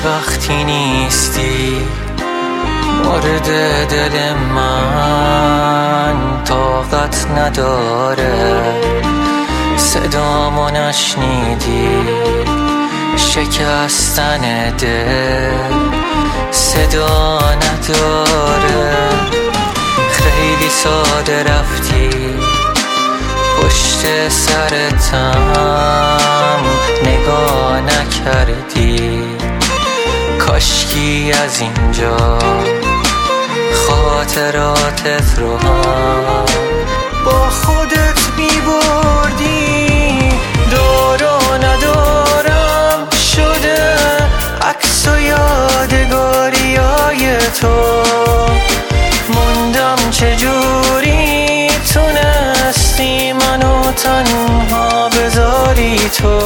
وقتی نیستی مورد دل من طاقت نداره، صدامو نشنیدی شکستن دل صدا نداره. خیلی ساده رفتی پشت سرتم نگاه نکردی، کاشکی از اینجا خاطراتت رو هم با خودت میبردی. دار و ندارم شده عکس و یادگاریای تو، موندم چجوری تونستی منو تنها بذاری تو.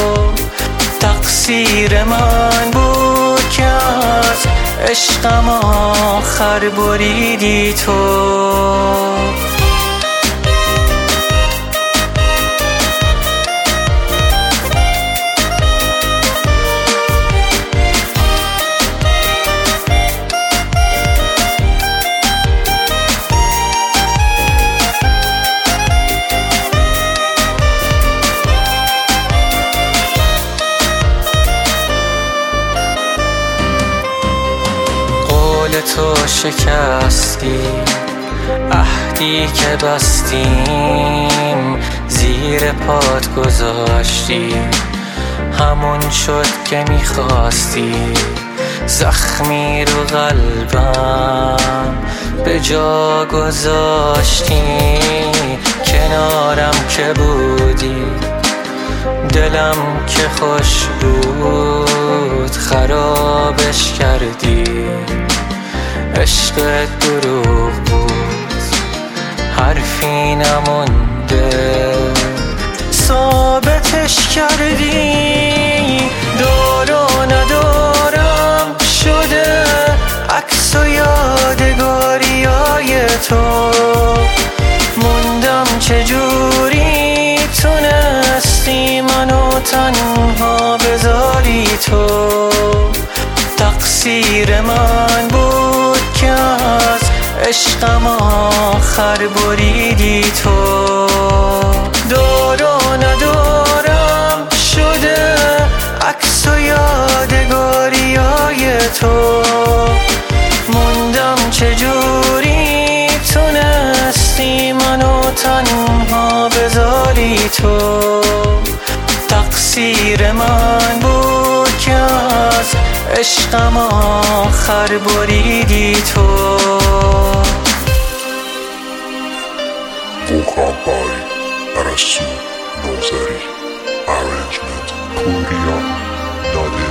تقصیر من بود که از عشقم آخر بریدی تو. تو شکستی عهدی که بستیم زیر پات گذاشتی، همون شد که میخواستی. زخمی رو قلبم به جا گذاشتی، کنارم که بودی دلم که خوش بود خرابش کردی. عشق دروغ بود حرفی نمونده ثابتش کردی. دار و ندارم شده عکس و یادگاریای تو، موندم چجوری تونستی منو تنها بذاری تو. تقصیر من بود که از عشقم آخر بریدی تو. دار و ندارم شده عکس و یادگاریای تو، موندم چجوری تونستی منو تنها بذاری تو. تقصیر من بود که از عشقم آخر بریدی تو. Vocal by Arasu Nozari. Arrangement Puriya Nadir.